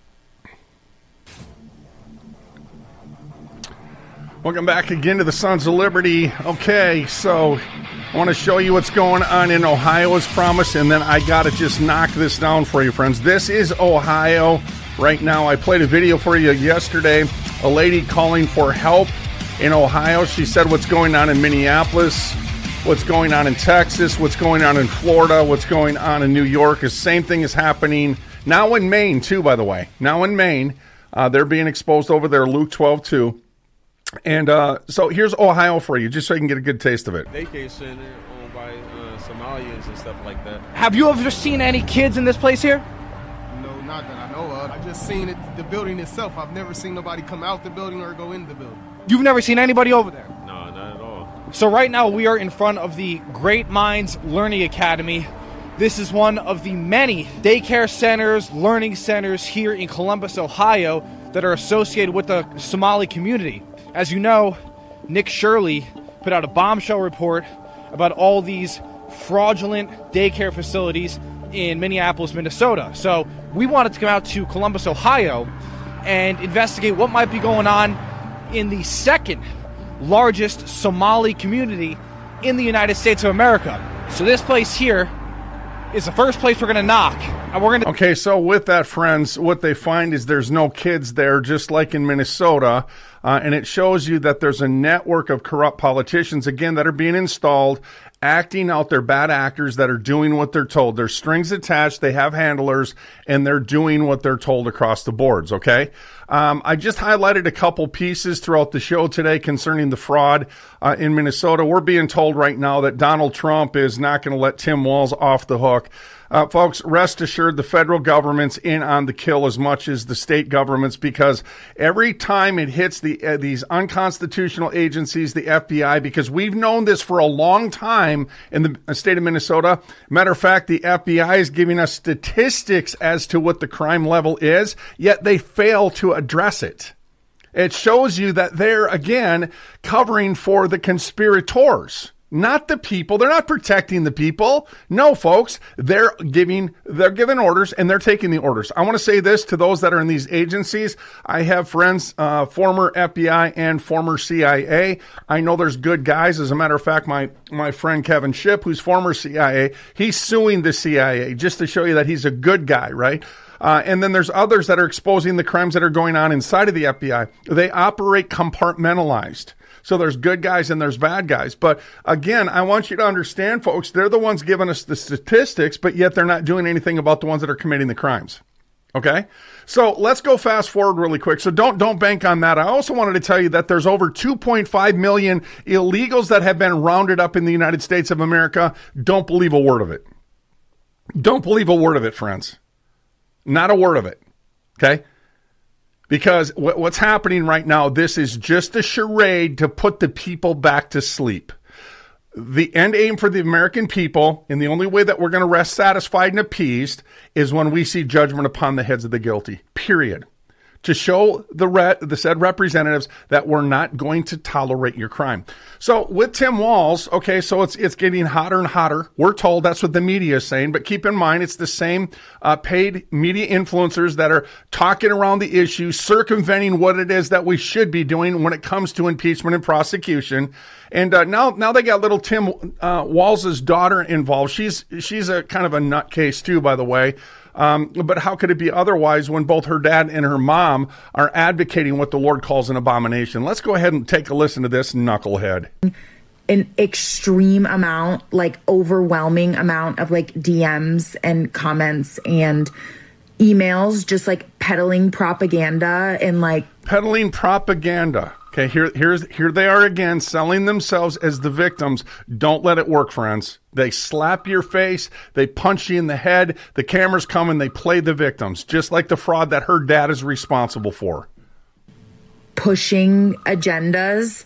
A: Welcome back again to the Sons of Liberty. Okay, so I want to show you what's going on in Ohio as promised, and then I got to just knock this down for you, friends. This is Ohio right now. I played a video for you yesterday. A lady calling for help in Ohio. She said what's going on in Minneapolis, what's going on in Texas, what's going on in Florida, what's going on in New York. The same thing is happening now in Maine, too, by the way. Now in Maine, they're being exposed over there, Luke 12:2. And so here's Ohio for you, just so you can get a good taste of it.
P: Daycare center owned by Somalians and stuff like that.
Q: Have you ever seen any kids in this place here?
R: No, not that I know of. I just seen it, the building itself. I've never seen nobody come out the building or go in the building.
Q: You've never seen anybody over there?
P: No, not at all.
Q: So right now we are in front of the Great Minds Learning Academy. This is one of the many daycare centers, learning centers here in Columbus, Ohio that are associated with the Somali community. As you know, Nick Shirley put out a bombshell report about all these fraudulent daycare facilities in Minneapolis, Minnesota. So we wanted to come out to Columbus, Ohio, and investigate what might be going on in the second largest Somali community in the United States of America. So this place here is the first place we're going to knock
A: Okay, so with that, friends, what they find is there's no kids there, just like in Minnesota, and it shows you that there's a network of corrupt politicians, again, that are being installed, acting out. They're bad actors that are doing what they're told. There's strings attached, they have handlers, and they're doing what they're told across the boards, okay? I just highlighted a couple pieces throughout the show today concerning the fraud in Minnesota. We're being told right now that Donald Trump is not going to let Tim Walz off the hook. Folks, rest assured the federal government's in on the kill as much as the state governments, because every time it hits these unconstitutional agencies, the FBI, because we've known this for a long time in the state of Minnesota. Matter of fact, the FBI is giving us statistics as to what the crime level is, yet they fail to address it. It shows you that they're, again, covering for the conspirators. Not the people. They're not protecting the people. No, folks, they're giving orders, and they're taking the orders. I want to say this to those that are in these agencies. I have friends, former FBI and former CIA. I know there's good guys. As a matter of fact, my friend Kevin Shipp, who's former CIA, he's suing the CIA just to show you that he's a good guy, right? And then there's others that are exposing the crimes that are going on inside of the FBI. They operate compartmentalized. So there's good guys and there's bad guys. But again, I want you to understand, folks, they're the ones giving us the statistics, but yet they're not doing anything about the ones that are committing the crimes. Okay? So let's go fast forward really quick. So don't bank on that. I also wanted to tell you that there's over 2.5 million illegals that have been rounded up in the United States of America. Don't believe a word of it. Don't believe a word of it, friends. Not a word of it. Okay? Because what's happening right now, this is just a charade to put the people back to sleep. The end aim for the American people, and the only way that we're going to rest satisfied and appeased, is when we see judgment upon the heads of the guilty. Period. To show the said representatives that we're not going to tolerate your crime. So with Tim Walz, okay, so it's getting hotter and hotter. We're told that's what the media is saying, but keep in mind it's the same paid media influencers that are talking around the issue, circumventing what it is that we should be doing when it comes to impeachment and prosecution. And now they got little Tim Walz's daughter involved. She's a kind of a nutcase too, by the way. But how could it be otherwise when both her dad and her mom are advocating what the Lord calls an abomination? Let's go ahead and take a listen to this knucklehead.
S: An extreme amount, like overwhelming amount of like DMs and comments and emails, just like peddling propaganda and like
A: peddling propaganda. Okay, here they are again, selling themselves as the victims. Don't let it work, friends. They slap your face, they punch you in the head, the cameras come and they play the victims, just like the fraud that her dad is responsible for.
S: Pushing agendas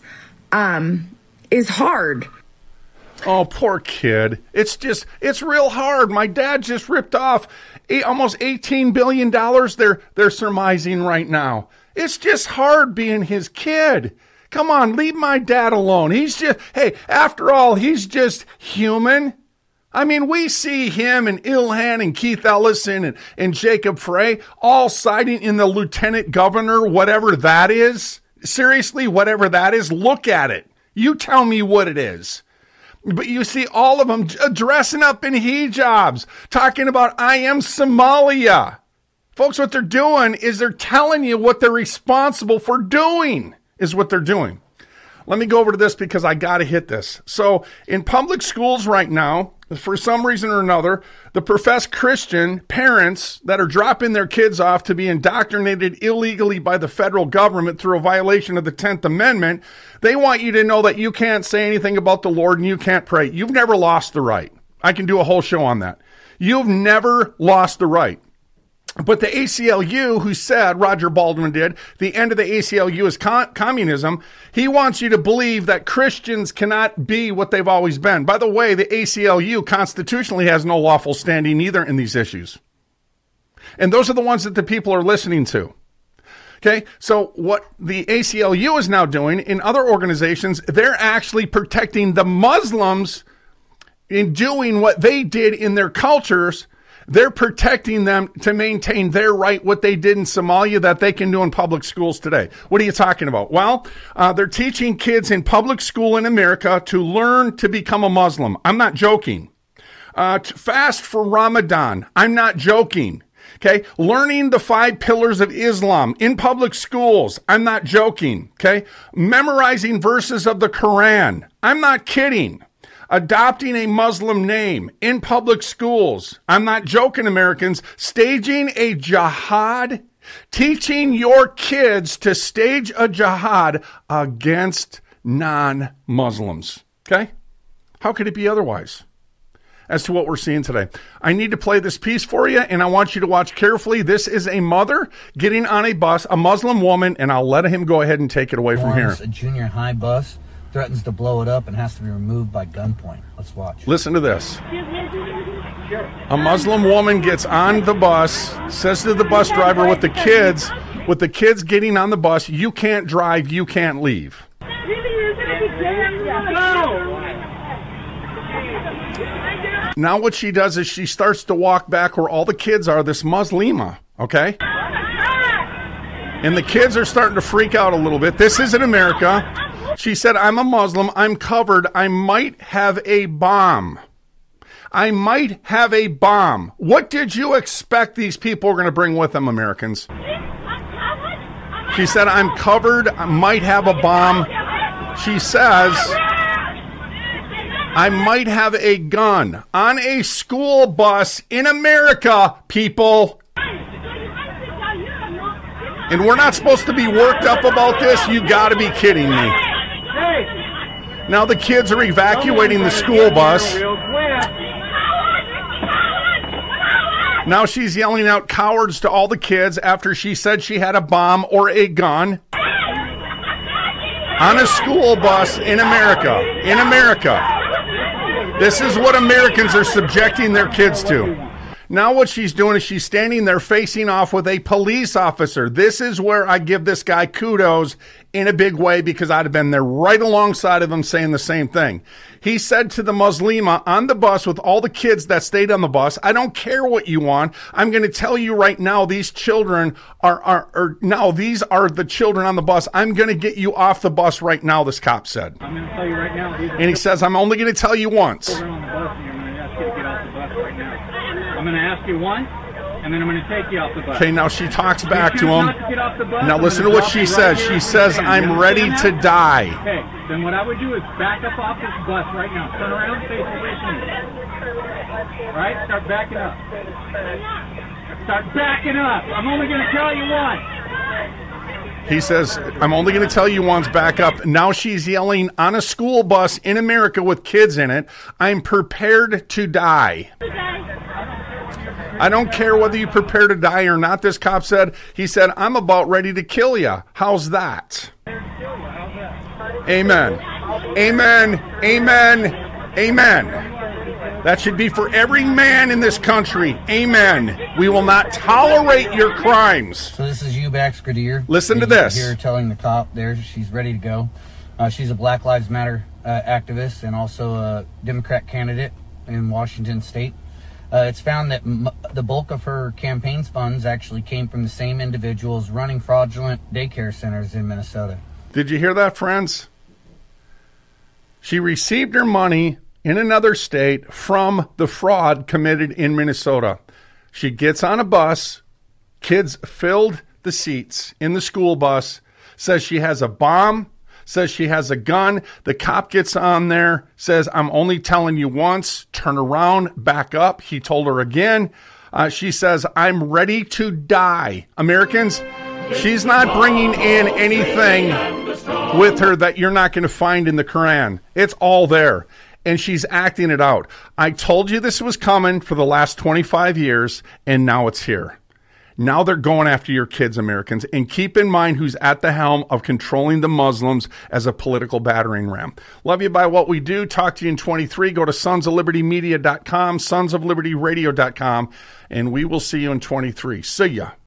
S: is hard.
A: Oh, poor kid. It's real hard. My dad just ripped off almost $18 billion they're surmising right now. It's just hard being his kid. Come on, leave my dad alone. After all, he's just human. I mean, we see him and Ilhan and Keith Ellison and Jacob Frey all siding in the lieutenant governor, whatever that is. Seriously, whatever that is, look at it. You tell me what it is. But you see all of them dressing up in hijabs, talking about I am Somalia. Folks, what they're doing is they're telling you what they're responsible for doing is what they're doing. Let me go over to this because I got to hit this. So in public schools right now, for some reason or another, the professed Christian parents that are dropping their kids off to be indoctrinated illegally by the federal government through a violation of the 10th Amendment, they want you to know that you can't say anything about the Lord and you can't pray. You've never lost the right. I can do a whole show on that. You've never lost the right. But the ACLU, who said, Roger Baldwin did, the end of the ACLU is communism, he wants you to believe that Christians cannot be what they've always been. By the way, the ACLU constitutionally has no lawful standing either in these issues. And those are the ones that the people are listening to. Okay, so what the ACLU is now doing in other organizations, they're actually protecting the Muslims in doing what they did in their cultures. They're protecting them to maintain their right, what they did in Somalia that they can do in public schools today. What are you talking about? Well, they're teaching kids in public school in America to learn to become a Muslim. I'm not joking. Fast for Ramadan. I'm not joking. Okay. Learning the 5 pillars of Islam in public schools. I'm not joking. Okay. Memorizing verses of the Quran. I'm not kidding. Adopting a Muslim name in public schools. I'm not joking, Americans. Staging a jihad. Teaching your kids to stage a jihad against non-Muslims. Okay. How could it be otherwise? As to what we're seeing today. I need to play this piece for you, and I want you to watch carefully. This is a mother getting on a bus, a Muslim woman, and I'll let him go ahead and take it away from here.
T: A junior high bus, threatens to blow it up and has to be removed by gunpoint. Let's watch.
A: Listen to this. A Muslim woman gets on the bus, says to the bus driver with the kids getting on the bus, you can't drive, you can't leave. Now what she does is she starts to walk back where all the kids are, this Muslima, okay? And the kids are starting to freak out a little bit. This isn't America. She said, I'm a Muslim, I'm covered, I might have a bomb. I might have a bomb. What did you expect these people are going to bring with them, Americans? She said, I'm covered, I might have a bomb. She says, I might have a gun on a school bus in America, people. And we're not supposed to be worked up about this? You got to be kidding me. Now the kids are evacuating the school bus. Now she's yelling out cowards to all the kids after she said she had a bomb or a gun on a school bus in America. In America. This is what Americans are subjecting their kids to. Now what she's doing is she's standing there facing off with a police officer. This is where I give this guy kudos in a big way because I'd have been there right alongside of him saying the same thing. He said to the Muslima on the bus with all the kids that stayed on the bus, I don't care what you want. I'm going to tell you right now, these children these are the children on the bus. I'm going to get you off the bus right now, this cop said.
U: I'm going to tell you right now.
A: And he says, I'm only going to tell you once.
U: I'm going to ask you once, and then I'm going to take you off the bus.
A: Okay, now she talks back to him. Now listen to what she says. She says, I'm ready to die.
U: Okay, then what I would do is back up off this bus right now. Turn around, face away from me. All right, start backing up. Start backing up. I'm only going to tell you once.
A: He says, I'm only going to tell you once, back up. Now she's yelling on a school bus in America with kids in it, I'm prepared to die. I don't care whether you prepare to die or not, this cop said. He said, I'm about ready to kill you. How's that? Amen. Amen. Amen. Amen. That should be for every man in this country. Amen. We will not tolerate your crimes.
T: So this is Eubanks Gradier.
A: Listen to this.
T: Here telling the cop there she's ready to go. She's a Black Lives Matter activist and also a Democrat candidate in Washington State. It's found that the bulk of her campaign's funds actually came from the same individuals running fraudulent daycare centers in Minnesota.
A: Did you hear that, friends? She received her money in another state from the fraud committed in Minnesota. She gets on a bus, kids filled the seats in the school bus, says she has a bomb, says she has a gun. The cop gets on there, says, I'm only telling you once, turn around, back up. He told her again. She says, I'm ready to die. Americans, she's not bringing in anything with her that you're not going to find in the Quran. It's all there. And she's acting it out. I told you this was coming for the last 25 years, and now it's here. Now they're going after your kids, Americans. And keep in mind who's at the helm of controlling the Muslims as a political battering ram. Love you by what we do. Talk to you in 23. Go to sonsoflibertymedia.com, sonsoflibertyradio.com, and we will see you in 23. See ya.